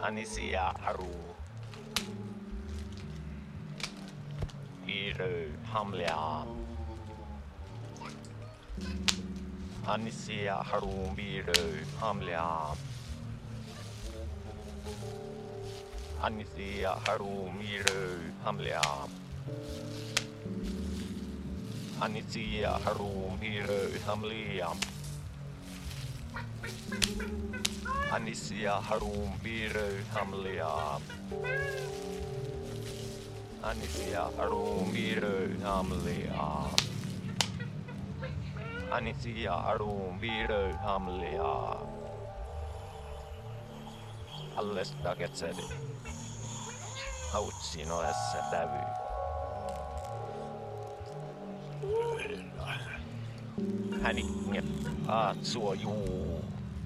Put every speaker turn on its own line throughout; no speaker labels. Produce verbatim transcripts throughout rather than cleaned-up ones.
Anisia Haru Irö Hamlea Anisia Haru Irö Hamlea Anisia Haru Irö Hamlea Anisia Haru Irö Hamlea Anisia Harum Birö Hamlea Anisia Harum Birö Hamlea Anisia Harum Birö Hamlea Allesta ketseli Hautsin oessa tävy Hänikne Aatsua juu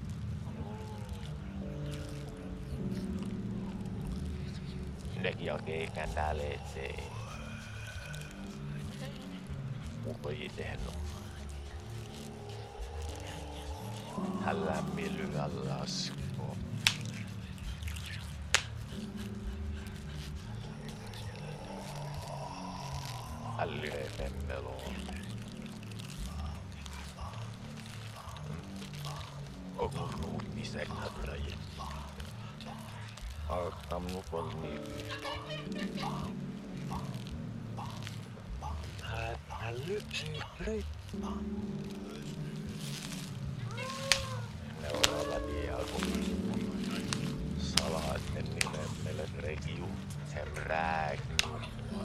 Jag kan täällä eteen. Voi tehnyt. Hän lämmillyä lasko. Hän lyhee pemmeloon. Onko nuutti seknatrajen? Altam nukon niin. Hän lypsii reippa. Ne on läpi alkuun. Salaatten nimen meille rekiu. Sen rääkki.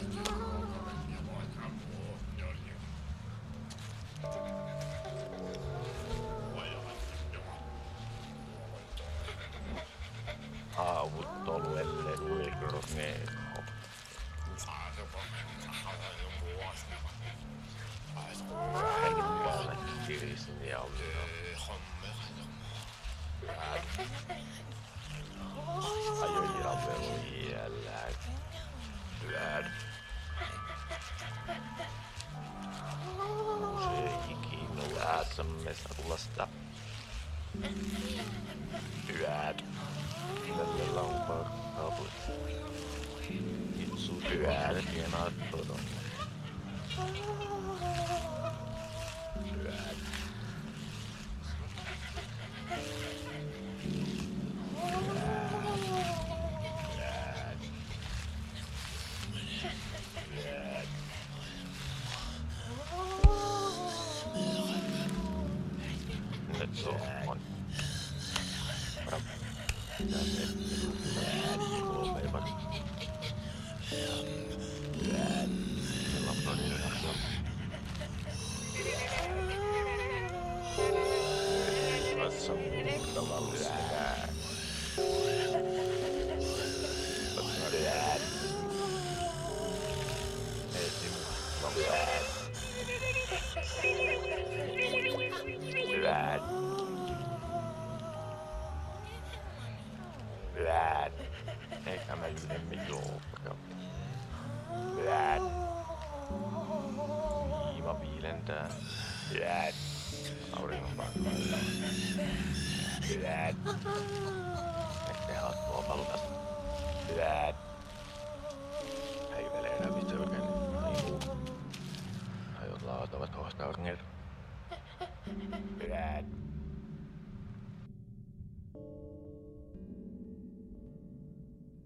Aavutoluelle uikrosneeko. Hengittävä kirisin ja ajoin ravelu iällään. Lyöd. Se ikinä lääsämme satulasta. Lyöd. Tällä on pakkaaput. Itsu lyöd. Hienoa todon. Lyöd. Eikä me ylemmin joukkoja. Blääd. Viiva viilentää. Blääd. Auringon pakkailla. Blääd. Ettei hattua paluta. Blääd. Häivelee läpi sölkän. Aiuu. Ajot laatavat hohtaunger. Blääd.